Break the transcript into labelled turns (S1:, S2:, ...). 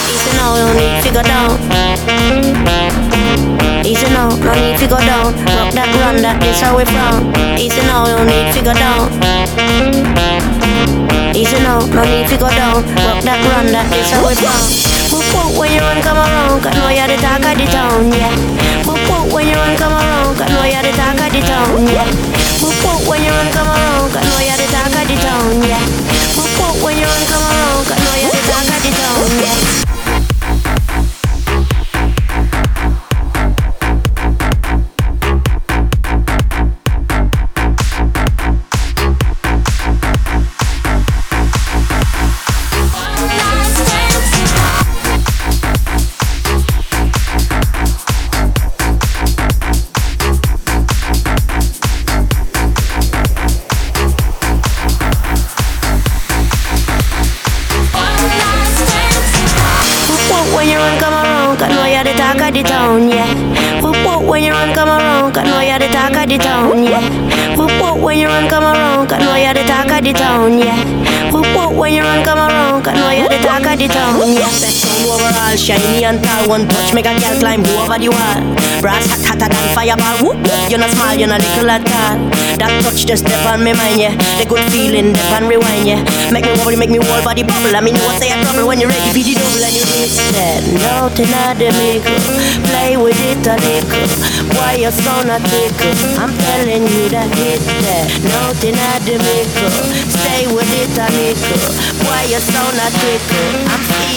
S1: Easy now, no need to go down. Easy now, no need to go down. Rock that run, that is how we from. Easy now, no need to go down. Easy now, no need to go down. Rock that run, that is how we from. Whoop when you run come around, cause know you're the talk of the town, yeah. Whoop when you run come around, cause know you're the talk of the town, yeah. Whoop when you run come around, cause know you're the talk of the town, yeah. Whoop when you run come around, cause know you're the talk of the town, yeah. When you run come around, cause know you're the talk of the town, yeah. Whoop when you run come around, cause know you're the talk of the town, yeah. Whoop when you run come around, cause know you're the talk of the town, yeah. Whoop when you run come around, cause know you're the talk of the town, yeah. Section overall, shiny and tall, one touch make a girl climb over the wall. Brass hot hotter than fireball, whoop. You're not small, you're not little at all. That touch just step on me mind, yeah. The good feeling, step and rewind, yeah. Make me wobble, make me whole body bubble. I mean, you won't say a trouble when you're ready for the double and you miss that. Nothing at the mickle, play with it a little. Why you so not tickle? I'm telling you that hit that. Nothing at the mickle, stay with it a little. Why you so not tickle? I'm feeling